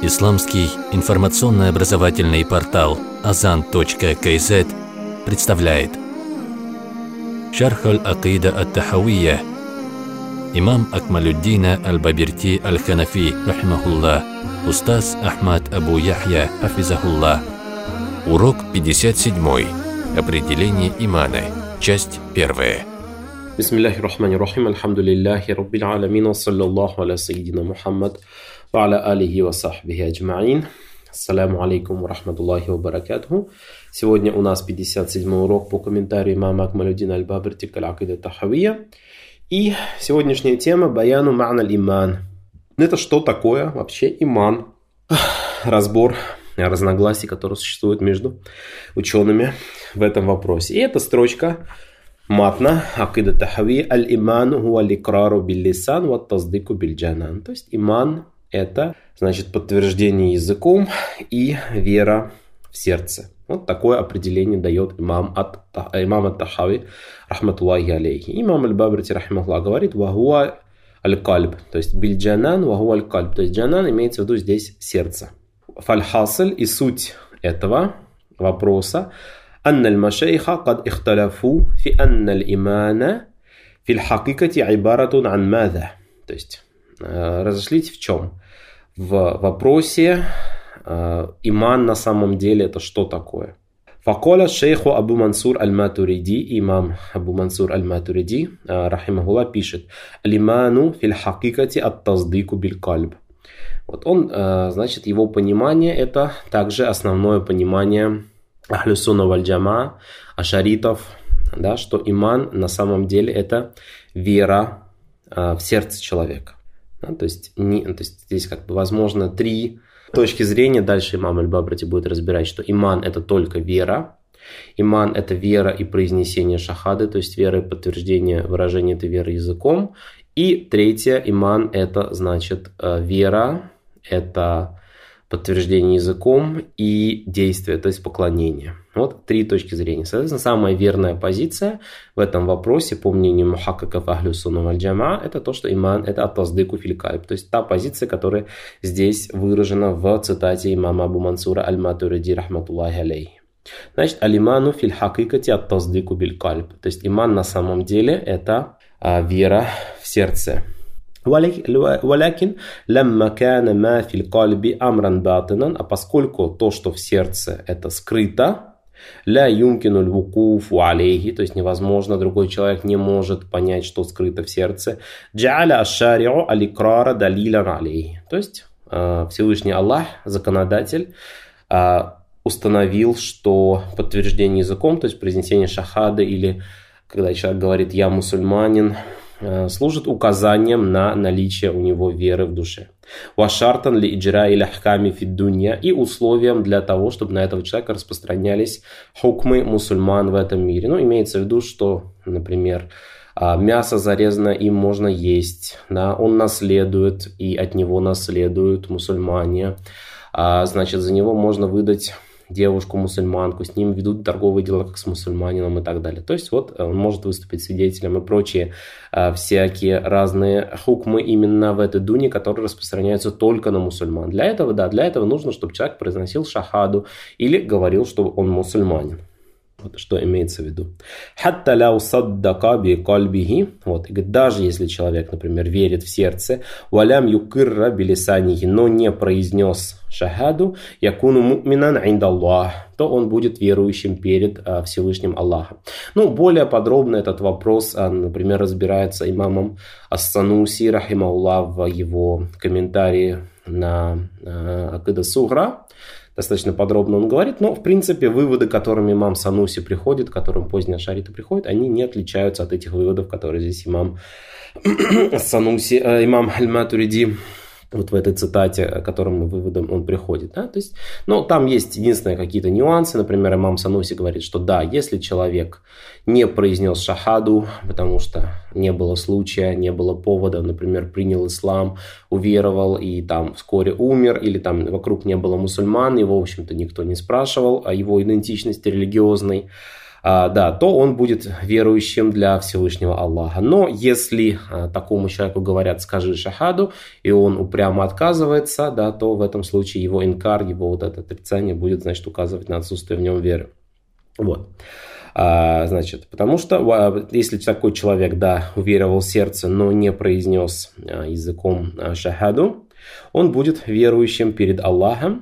Исламский информационно-образовательный портал Azan.kz представляет Шарх аль-Акида ат-Тахавия имам Акмалюддина аль-Бабирти аль-Ханафи, рахимахуллах, устаз Ахмад Абу Яхья, хафизахуллах. Урок 57. Определение имана. Часть 1. Бисмиллахи рахмани рахим, альхамдулиллахи раббил аламин, ва саллаллаху аля сайидина Мухаммад, ва аля алихи ва сахбихи аджмаин. Ассаляму алейкум ва рахматуллахи ва баракатуху. Сегодня у нас 57 урок по комментарию имама Акмалюддина аль-Бабирти аль-Акида ат-Тахавия. И сегодняшняя тема баяну ма'на аль-иман. Это что такое вообще иман? Разбор разногласий, которые существуют между учеными в этом вопросе. И это строчка матна Акида Тахави: аль-иману хуа ликрару биль-лисан ва таздику биль-джанан. То есть иман — это, значит, подтверждение языком и вера в сердце. Вот такое определение дает имам ат-Тахави, рахматуллахи алейхи. Имам аль-Бабирти, рахимахуллах, говорит: вахуа аль-кальб, то есть биль-джанан, вахуа аль-кальб. То есть джанан имеется в виду здесь сердце. Фаль-хасаль, и суть этого вопроса: أن المشايخ قد اختلفوا في أن الإيمان في الحقيقة عبارة عن ماذا. То есть разошлись в чем? В вопросе иман на самом деле это что такое? فقال الشيخ أبو منصور الماتريدي, имам Абу Мансур аль-Матуриди, рахимахуллах, пишет: الإيمان في الحقيقة التصديق بالقلب. Вот он, значит, его понимание — это также основное понимание Ахлю сунна валь джамаа, ашаритов, да, что иман на самом деле это вера в сердце человека. Да, то есть здесь как бы возможно три точки зрения. Дальше имам аль-Бабирти будет разбирать, что иман — это только вера. Иман — это вера и произнесение шахады, то есть вера и подтверждение выражения этой веры языком. И третье, иман — это значит вера, это подтверждение языком и действие, то есть поклонение. Вот три точки зрения. Соответственно, самая верная позиция в этом вопросе, по мнению мухаккиков Ахлю сунна валь джамаа, это то, что иман — это ат-таздику фил кальб, то есть та позиция, которая здесь выражена в цитате имама Абу Мансура аль-Матуриди, рахматуллахи алейхи. Значит, алиману фил хакикати ат-таздику биль кальб, то есть иман на самом деле это вера в сердце. ولكن لما كان ما في القلب أمرا باطنا, а поскольку то, что в сердце, это скрыто, لا يمكن الوقوف عليه, то есть невозможно, другой человек не может понять, что скрыто в сердце, جعل الشارع الإقرار دليلا عليه, то есть Всевышний Аллах, законодатель, установил, что подтверждение языком, то есть произнесение шахады, или когда человек говорит «я мусульманин», служит указанием на наличие у него веры в душе. Вашартан ли иджра или ахками фиддунья, и условием для того, чтобы на этого человека распространялись хукмы мусульман в этом мире. Ну, имеется в виду, что, например, мясо зарезанное им можно есть, да, он наследует, и от него наследуют мусульмане. Значит, за него можно выдать девушку-мусульманку, с ним ведут торговые дела как с мусульманином и так далее. То есть вот он может выступить свидетелем и прочие всякие разные хукмы именно в этой дуне, которые распространяются только на мусульман. Для этого нужно, чтобы человек произносил шахаду или говорил, что он мусульманин. Вот что имеется в виду. «Хатта ляу саддака би кальбихи». Вот, и говорит, даже если человек, например, верит в сердце, «валям юкирра билисанихи», но не произнес шахаду, «якуну му'минан индаллах», то он будет верующим перед Всевышним Аллахом. Ну, более подробно этот вопрос, например, разбирается имамом ас-Сануси, рахимахуллах, в его комментарии на Акида Сугра. Достаточно подробно он говорит, но в принципе выводы, к которым имам Сануси приходит, к которым поздние ашариты приходят, они не отличаются от этих выводов, которые здесь имам Сануси, имам аль-Матуриди, вот в этой цитате, к которым выводам он приходит. Да? То есть, но там есть единственные какие-то нюансы. Например, имам Сануси говорит, что да, если человек не произнес шахаду, потому что не было случая, не было повода, например, принял ислам, уверовал и там вскоре умер, или там вокруг не было мусульман, его, в общем-то, никто не спрашивал о его идентичности религиозной, то он будет верующим для Всевышнего Аллаха. Но если такому человеку говорят «скажи шахаду», и он упрямо отказывается, то в этом случае его инкар, его вот это отрицание будет, значит, указывать на отсутствие в нем веры. Вот. Значит, потому что если такой человек, уверовал в сердце, но не произнес языком шахаду, он будет верующим перед Аллахом,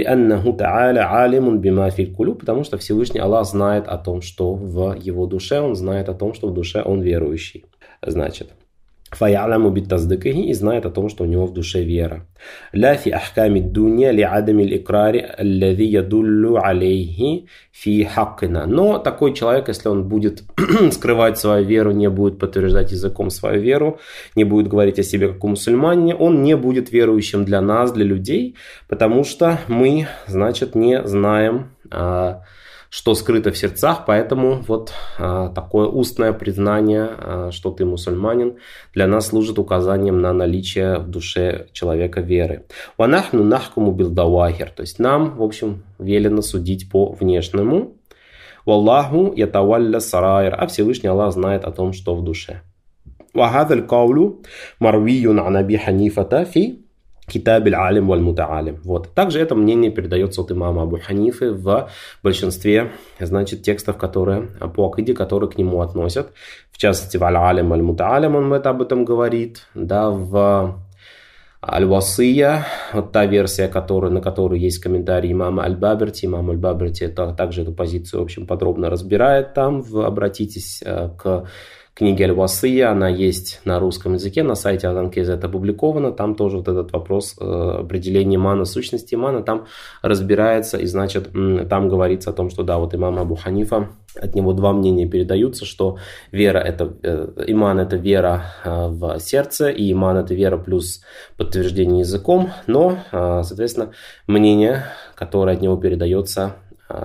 потому что Всевышний Аллах знает о том, что в его душе, он знает о том, что в душе он верующий. Значит, فَيَعْلَمُ بِالتَّصْدِيقِهِ, и знает о том, что у него в душе вера. لَا فِي أَحْكَامِ الدُّنْيَا لِعَدَمِ الْإِقْرَارِ الَّذِي يَدُلُّ عَلَيْهِ فِي حَقِّنَا. Но такой человек, если он будет скрывать свою веру, не будет подтверждать языком свою веру, не будет говорить о себе как о мусульманине, он не будет верующим для нас, для людей, потому что мы, значит, не знаем, что скрыто в сердцах, поэтому вот такое устное признание, что ты мусульманин, для нас служит указанием на наличие в душе человека веры. وَنَحْنُ نَحْكُمُ بِالْظَوَاهِرِ, то есть нам, в общем, велено судить по внешнему. وَاللَّهُ يَتَوَلَّى السَّرَائِرَ, а Всевышний Аллах знает о том, что в душе. وَهَذَا الْقَوْلُ مَرْوِيٌّ عَنْ أَبِي حَنِيفَةَ فِي Китаб аль-Алим валь-Мутаалим. Вот. Также это мнение передается от имама Абу Ханифы в большинстве, значит, текстов, которые по акиде, которые к нему относят. В частности, в аль-Алим валь-Мутаалим он об этом говорит. В Аль-Васия, вот та версия, на которой есть комментарий имама Аль-Баберти. Имам Аль-Баберти также эту позицию, в общем, подробно разбирает там. Обратитесь к книге Аль-Васия, она есть на русском языке, на сайте Азан.kz опубликована, там тоже вот этот вопрос определения имана, сущности имана, там разбирается, и значит, там говорится о том, что вот имам Абу Ханифа, от него два мнения передаются, что вера иман это вера в сердце, и иман это вера плюс подтверждение языком, но, соответственно, мнение, которое от него передается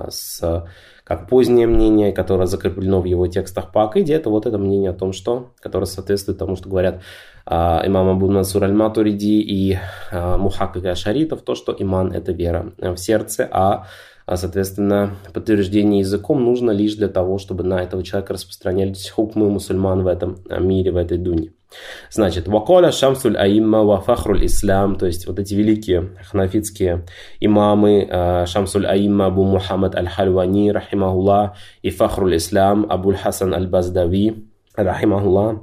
как позднее мнение, которое закреплено в его текстах по акиде, это вот это мнение о том, которое соответствует тому, что говорят имам Абу Мансур аль-Матуриди и Мухаккик Ашаритов, то, что иман это вера в сердце, соответственно, подтверждение языком нужно лишь для того, чтобы на этого человека распространялись хукмы мусульман в этом мире, в этой дуне. Значит, вакаля шамсуль аимма ва фахруль ислам, то есть вот эти великие ханафитские имамы, шамсуль аимма Абу Мухаммад аль-Хальвани, рахимахуллах, и фахруль ислам Абу Хасан аль-Баздави, рахимахуллах.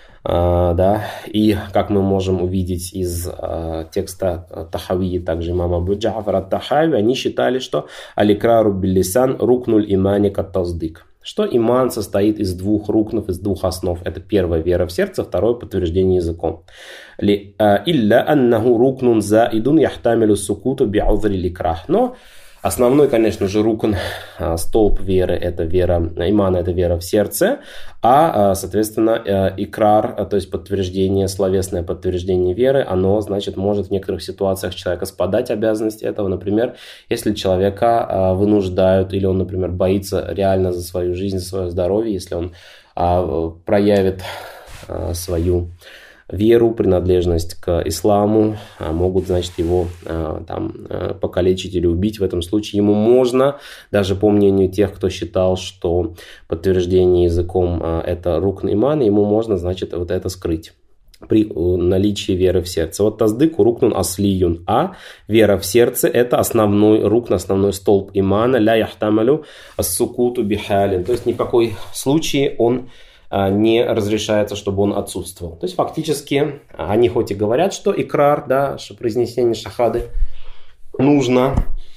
И как мы можем увидеть из текста Тахавии, также имама Абу Джафар ат-Тахави, они считали, что аликрару биль-лисан рукнуль имани кат-таздик, что иман состоит из двух рукнов, из двух основ. Это первая вера в сердце, второе подтверждение языком. Илля аннаху рукнун заидун яхтамилу сукуту би'удри ликрах. Но основной, конечно же, рукн, столб веры, это вера, имана, это вера в сердце, соответственно, икрар, то есть подтверждение, словесное подтверждение веры, оно, значит, может в некоторых ситуациях человека спадать обязанность этого. Например, если человека вынуждают, или он, например, боится реально за свою жизнь, за свое здоровье, если он проявит свою веру, принадлежность к исламу, могут, значит, его покалечить или убить. В этом случае ему можно, даже по мнению тех, кто считал, что подтверждение языком это рукн имана, ему можно, значит, вот это скрыть при наличии веры в сердце. Вот таздыку рукнун аслиюн, вера в сердце это основной рукн, основной столб имана, ля яхтамалю ассукуту бихалин, то есть ни в какой случае он не разрешается, чтобы он отсутствовал. То есть фактически они хоть и говорят, что икрар, что произнесение шахады нужно,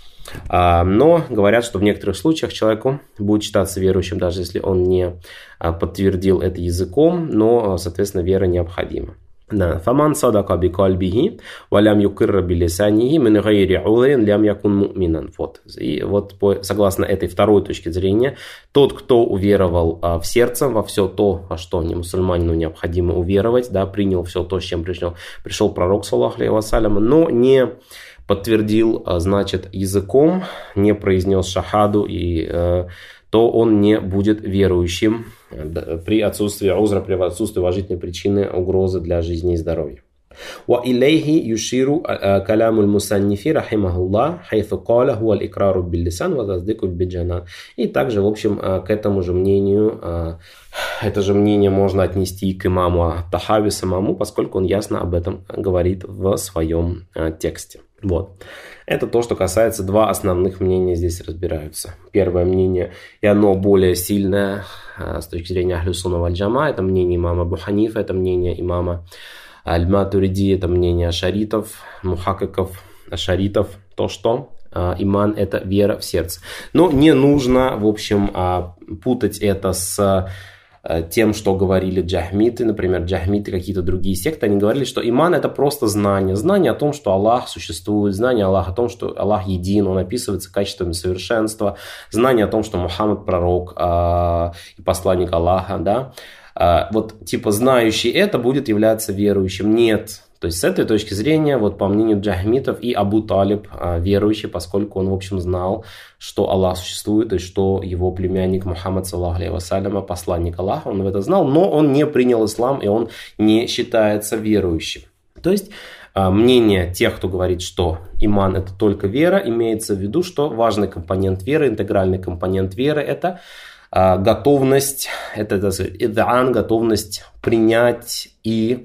но говорят, что в некоторых случаях человеку будет считаться верующим, даже если он не подтвердил это языком, но, соответственно, вера необходима. فَمَنْ صَدَقَ بِقَلْبِهِ وَلَمْ يُقِرَّ بِلِسَانِهِ مِنْ غَيْرِ عُذْرٍ لَمْ يَكُنْ مُؤْمِنًا. И вот согласно этой второй точке зрения, тот, кто уверовал в сердце во все то, во что не мусульманину необходимо уверовать, принял все то, с чем пришел пророк, саллаллаху алейхи вассалям, но не подтвердил, значит, языком, не произнес шахаду, то он не будет верующим при отсутствии узра, при отсутствии уважительной причины угрозы для жизни и здоровья. وإليه يشير كلام المصنف رحمه الله حيث قال هو الإقرار باللسان وتصديق بالجنان. И также, в общем, к этому же мнению, это же мнение можно отнести к имаму Тахави самому, поскольку он ясно об этом говорит в своем тексте. Вот. Это то, что касается, два основных мнения здесь разбираются. Первое мнение, и оно более сильное с точки зрения Ахлю Сунна валь Джама, это мнение имама Абу Ханифа, это мнение имама Аль-Матуриди, это мнение ашаритов, мухаккиков, ашаритов, то, что иман – это вера в сердце. Но не нужно, в общем, путать это с тем, что говорили джахмиты, например, джахмиты, какие-то другие секты, они говорили, что иман – это просто знание. Знание о том, что Аллах существует, знание Аллаха о том, что Аллах един, он описывается качествами совершенства, знание о том, что Мухаммад пророк и посланник Аллаха, да. Вот типа знающий это будет являться верующим. Нет. То есть с этой точки зрения, вот по мнению джахмитов, и Абу Талиб верующий, поскольку он, в общем, знал, что Аллах существует, то есть что его племянник Мухаммад, саллаху алейхи вассаляма, посланник Аллаха, он это знал, но он не принял ислам, и он не считается верующим. То есть мнение тех, кто говорит, что иман – это только вера, имеется в виду, что важный компонент веры, интегральный компонент веры – это готовность, это ид'ан, готовность принять и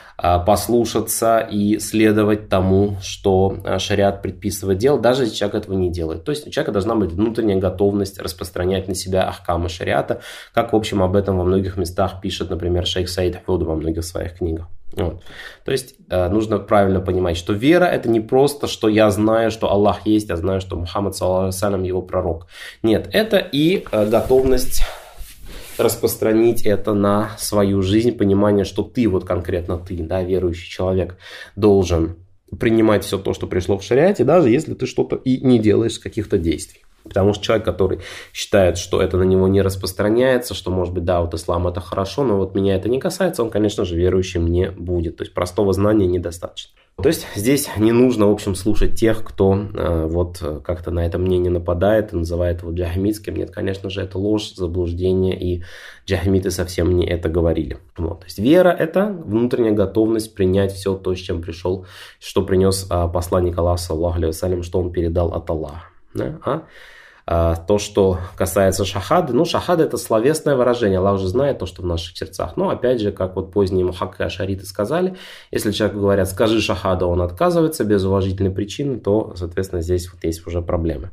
послушаться и следовать тому, что шариат предписывает делать, даже если человек этого не делает. То есть у человека должна быть внутренняя готовность распространять на себя ахкамы шариата, как, в общем, об этом во многих местах пишет, например, шейх Саид Худ во многих своих книгах. Вот. То есть нужно правильно понимать, что вера – это не просто, что я знаю, что Аллах есть, я знаю, что Мухаммад, саллаллаху алейхи вассалям, его пророк. Нет, это и готовность распространить это на свою жизнь, понимание, что ты, вот конкретно ты, да, верующий человек, должен принимать все то, что пришло в шариате, даже если ты что-то и не делаешь каких-то действий. Потому что человек, который считает, что это на него не распространяется, что, может быть, да, вот ислам это хорошо, но вот меня это не касается, он, конечно же, верующим не будет. То есть простого знания недостаточно. То есть здесь не нужно, в общем, слушать тех, кто вот как-то на это мнение нападает и называет его джахмитским. Нет, конечно же, это ложь, заблуждение, и джахмиты совсем не это говорили. Вот. То есть вера – это внутренняя готовность принять все то, с чем пришел, что принес посланник Аллаха, саллаллаху алейхи вассалям, что он передал от Аллаха. Да? То, что касается шахады, ну, шахада – это словесное выражение. Аллах уже знает то, что в наших сердцах. Но, опять же, как вот поздние мухакки ашариты сказали, если человеку говорят «скажи шахада», он отказывается без уважительной причины, то, соответственно, здесь вот есть уже проблемы.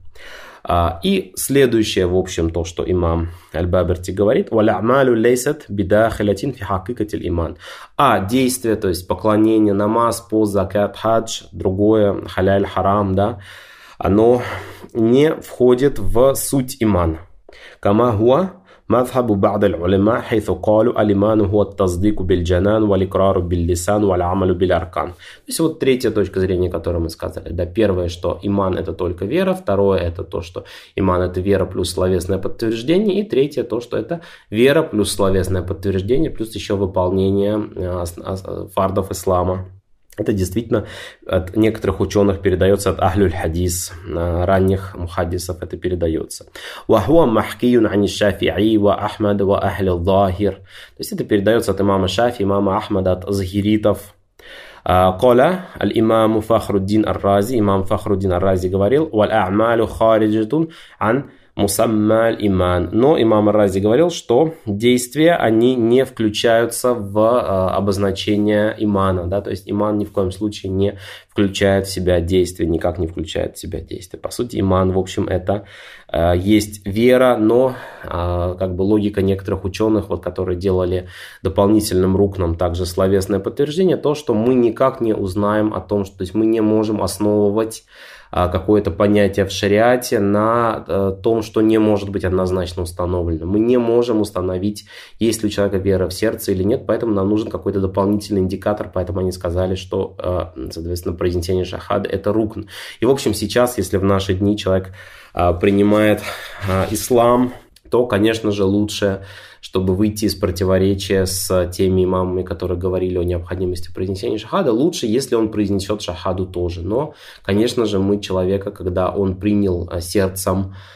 И следующее, в общем, то, что имам Аль-Баберти говорит, «Валя-амалю лейсат бидахилятин фи хакикатиль иман». А действие, то есть поклонение, намаз, пост, закат, хадж, другое, халяль, харам, да, оно не входит в суть имана. Кама хуа мазхабу ба'д аль-уляма, хайθу калу аль-иману хуа ат-таздику биль-джанан валь-икрару биль-лисан валь-амалу биль-аркан. То есть вот третья точка зрения, которую мы сказали. Да, первое, что иман это только вера. Второе, это то, что иман это вера плюс словесное подтверждение. И третье, то, что это вера плюс словесное подтверждение, плюс еще выполнение фардов ислама. Это действительно от некоторых ученых передается, от ахлюль хадис, ранних мухаддисов это передается. وَهُوَ مَحْكِيٌ عَنِ الشَّافِعِي وَأَحْمَدَ وَأَهْلِ الظَّاهِرِ. То есть это передается от имама Шафи, имама Ахмада, от захиритов. قال الإمام فخر الدين الرازي, имам Фахруддин ар-Рази говорил, وَالْأَعْمَالُ خَارِجَةٌ عَنْ мусамма иман. Но имам ар-Рази говорил, что действия, они не включаются в обозначение имана. Да? То есть иман ни в коем случае не включает в себя действие, никак не включает в себя действие. По сути, иман, в общем, это есть вера, но как бы логика некоторых ученых, вот, которые делали дополнительным рукном также словесное подтверждение, то, что мы никак не узнаем о том, что то есть мы не можем основывать какое-то понятие в шариате на том, что не может быть однозначно установлено. Мы не можем установить, есть ли у человека вера в сердце или нет, поэтому нам нужен какой-то дополнительный индикатор, поэтому они сказали, что, соответственно, произнесение шахады – это рукн. И, в общем, сейчас, если в наши дни человек принимает ислам, то, конечно же, лучше, чтобы выйти из противоречия с теми имамами, которые говорили о необходимости произнесения шахада, лучше, если он произнесет шахаду тоже. Но, конечно же, мы человека, когда он принял сердцем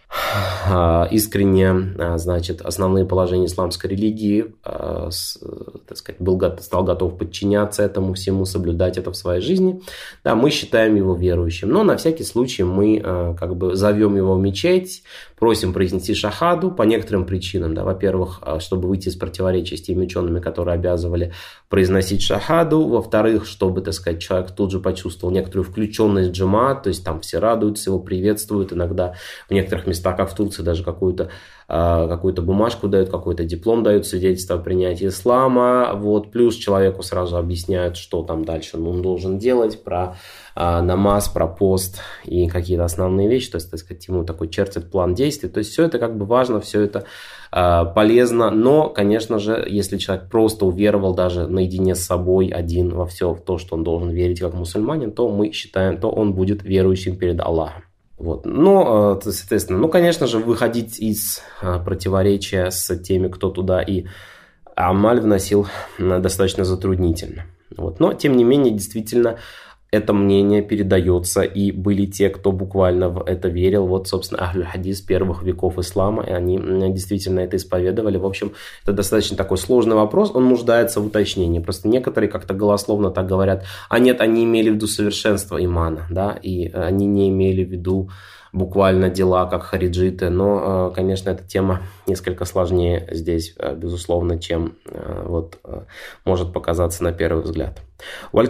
искренне, значит, основные положения исламской религии, так сказать, стал готов подчиняться этому всему, соблюдать это в своей жизни, да, мы считаем его верующим. Но на всякий случай мы как бы зовем его в мечеть, просим произнести шахаду по некоторым причинам. Да. Во-первых, чтобы выйти из противоречия с теми учеными, которые обязывали произносить шахаду. Во-вторых, чтобы, так сказать, человек тут же почувствовал некоторую включенность в джамаат, то есть там все радуются, его приветствуют. Иногда в некоторых местах, как в Турции, даже какую-то бумажку дают, какой-то диплом дают, свидетельство о принятии ислама. Вот. Плюс человеку сразу объясняют, что там дальше он должен делать, про намаз, про пост и какие-то основные вещи. То есть, так сказать, ему такой чертит план действий. То есть, все это как бы важно, все это полезно. Но, конечно же, если человек просто уверовал даже наедине с собой один во все, в то, что он должен верить как мусульманин, то мы считаем, то он будет верующим перед Аллахом. Вот. Но, соответственно, конечно же, выходить из противоречия с теми, кто туда и амаль вносил, достаточно затруднительно. Вот. Но, тем не менее, действительно, это мнение передается, и были те, кто буквально в это верил. Вот, собственно, ахль-хадис первых веков ислама, и они действительно это исповедовали. В общем, это достаточно такой сложный вопрос, он нуждается в уточнении. Просто некоторые как-то голословно так говорят, а нет, они имели в виду совершенство имана, да, и они не имели в виду буквально дела, как хариджиты. Но, конечно, эта тема несколько сложнее здесь, безусловно, чем вот может показаться на первый взгляд. Вот.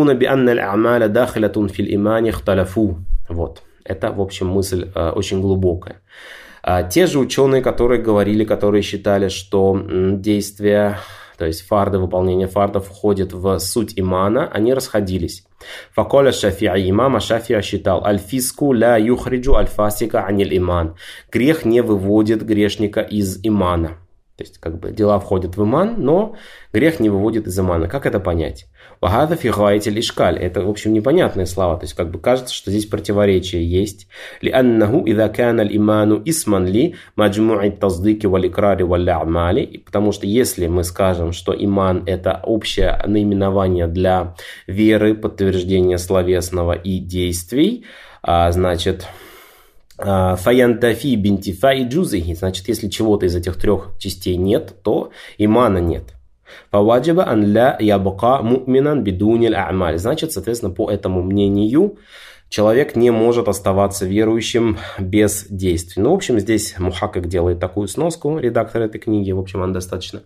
Это, в общем, мысль очень глубокая. Те же ученые, которые считали, что действия, то есть фарды, выполнение фардов входит в суть имана, они расходились. Факоля Шафи'и, имам Шафи'и считал, аль-фиску ла юхриджу аль-фасика аниль иман. Грех не выводит грешника из имана. То есть, как бы, дела входят в иман, но грех не выводит из имана. Как это понять? Вагада фигайти лишкаль. Это, в общем, непонятные слова. То есть, как бы, кажется, что здесь противоречие есть. Лианнаху идha кана аль-иману исман ли маджму'и таздыки валикрари валлямали. Потому что, если мы скажем, что иман – это общее наименование для веры, подтверждения словесного и действий, значит... Фаянтафи бинтифа и джузихи. Значит, если чего-то из этих трех частей нет, то имана нет. Фаваджаба ан ля ябка му'минан бидунил а'маль. Значит, соответственно, по этому мнению, человек не может оставаться верующим без действий. Ну, в общем, здесь Мухаккик делает такую сноску, редактор этой книги. В общем, она достаточно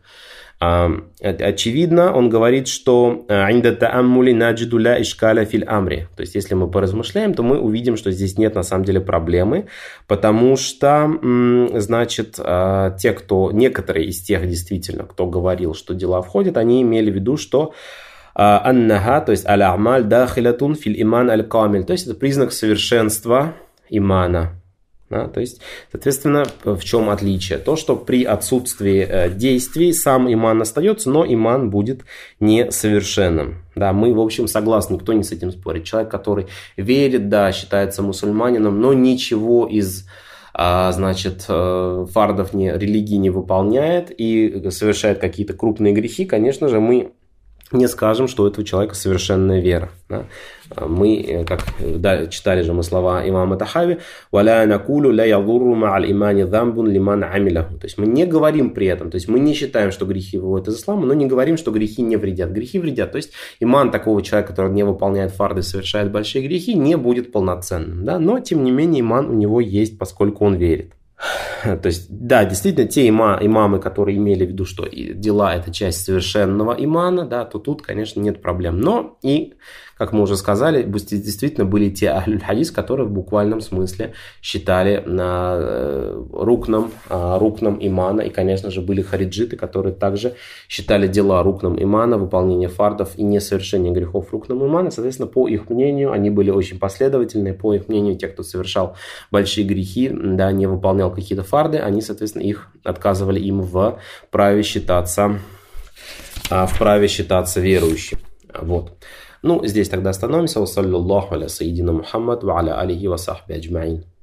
очевидно. Он говорит, что «Инда тааммули наджиду ля ишкаля фил амри». То есть, если мы поразмышляем, то мы увидим, что здесь нет на самом деле проблемы, потому что, значит, некоторые из тех, действительно, кто говорил, что дела входят, они имели в виду, что аннага, то есть аль-амаль дахилятун фил иман аль-камиль, то есть это признак совершенства имана. Да, то есть, соответственно, в чем отличие? То, что при отсутствии действий сам иман остается, но иман будет несовершенным. Да, мы, в общем, согласны, никто не с этим спорит. Человек, который верит, да, считается мусульманином, но ничего из значит, фардов религии не выполняет и совершает какие-то крупные грехи, конечно же, мы не скажем, что у этого человека совершенная вера. Да? Мы, как читали же мы слова имама Тахави, «Валя накулю ля ядурру ма'аль имани замбун лиман амиляху». То есть мы не говорим при этом, то есть мы не считаем, что грехи выводят из ислама, но не говорим, что грехи не вредят. Грехи вредят. То есть иман такого человека, который не выполняет фарды, совершает большие грехи, не будет полноценным. Да? Но, тем не менее, иман у него есть, поскольку он верит. То есть, да, действительно, те имамы, которые имели в виду, что дела – это часть совершенного имана, да, то тут, конечно, нет проблем. Но и, как мы уже сказали, действительно были те ахль-хадис, которые в буквальном смысле считали рукном имана. И, конечно же, были хариджиты, которые также считали дела рукном имана, выполнение фардов и несовершение грехов рукном имана. Соответственно, по их мнению, они были очень последовательны. По их мнению, те, кто совершал большие грехи, да, не выполнял какие-то фарды, они, соответственно, их отказывали им в праве считаться верующим. Вот. Ну, здесь тогда остановимся. Ва саллаллаху аля сайидина Мухаммад ва аля алихи ва сахби аджмаин.